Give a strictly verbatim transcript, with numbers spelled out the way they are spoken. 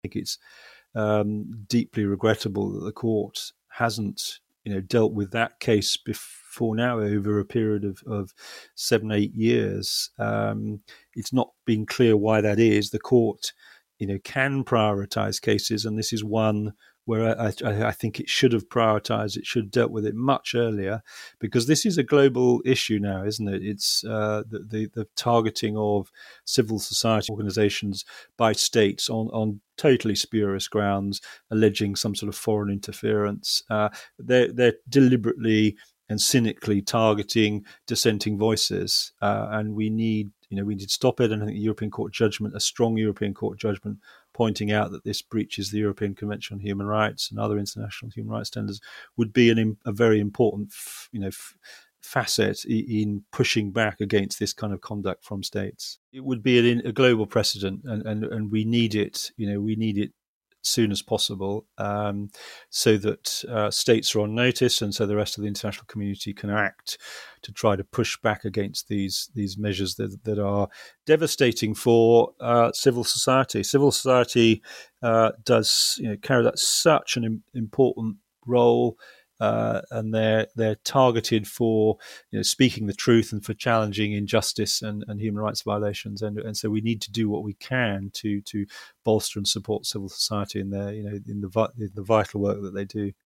think it's um, deeply regrettable that the court hasn't, you know, dealt with that case before now over a period of, of seven, eight years. Um, it's not been clear why that is. The court, you know, can prioritise cases, and this is one where I, I, I think it should have prioritised. It should have dealt with it much earlier, because this is a global issue now, isn't it? It's uh, the, the the targeting of civil society organisations by states on on totally spurious grounds, alleging some sort of foreign interference. Uh, they're they're deliberately and cynically targeting dissenting voices, uh, and we need, you know, we need to stop it. And I think the European Court judgment, a strong European Court judgment, pointing out that this breaches the European Convention on Human Rights and other international human rights standards, would be an, a very important, you know, f- facet in pushing back against this kind of conduct from states. It would be a, a global precedent, and, and, and we need it. You know, we need it soon as possible, um, so that uh, states are on notice, and so the rest of the international community can act to try to push back against these these measures that that are devastating for uh, civil society. Civil society uh, does, you know, carry out such an im- important role. Uh, and they're they're targeted for, you know, speaking the truth and for challenging injustice and, and human rights violations, and and so we need to do what we can to to bolster and support civil society in their, you know, in the in the vital work that they do.